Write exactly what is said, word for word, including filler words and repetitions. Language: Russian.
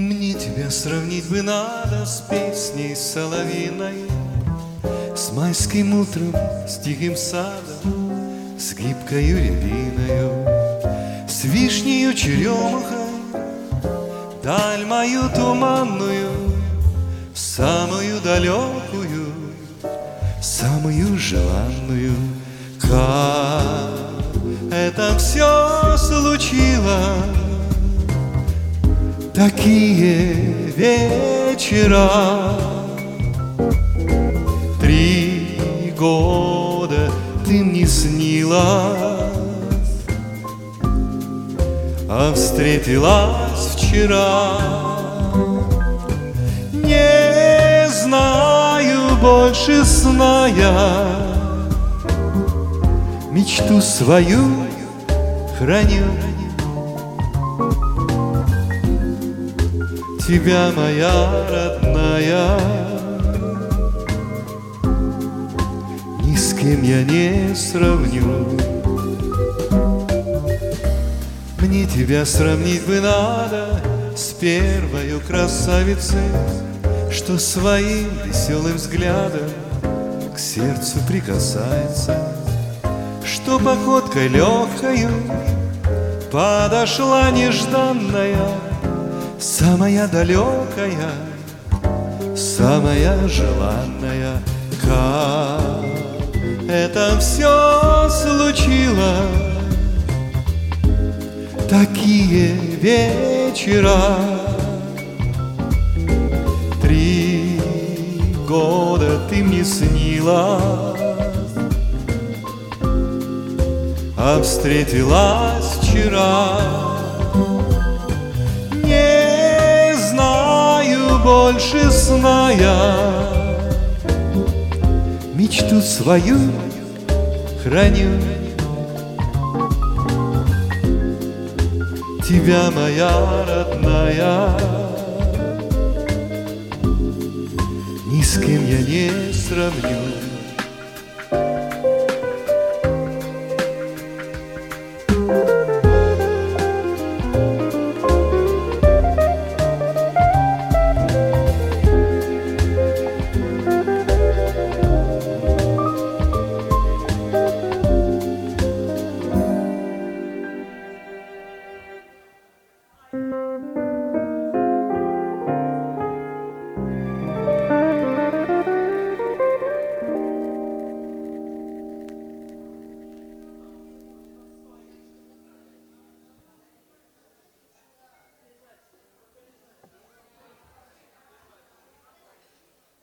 Мне тебя сравнить бы надо с песней соловьиной, с майским утром, с тихим садом, с гибкою рябиною, с вишнею черемухой, даль мою туманную, самую далекую, самую желанную. Как это все случилось, такие вечера. Три года ты мне снилась, а встретилась вчера. Не знаю больше сна я, мечту свою храню. Тебя, моя родная, ни с кем я не сравню. Мне тебя сравнить бы надо с первою красавицей, что своим веселым взглядом к сердцу прикасается, что походкой легкою подошла нежданная, самая далекая, самая желанная. Как это все случилось, такие вечера. Три года ты мне снилась, а встретилась вчера. Не знаю больше сна я, мечту свою храню. Тебя, моя родная, ни с кем я не сравню.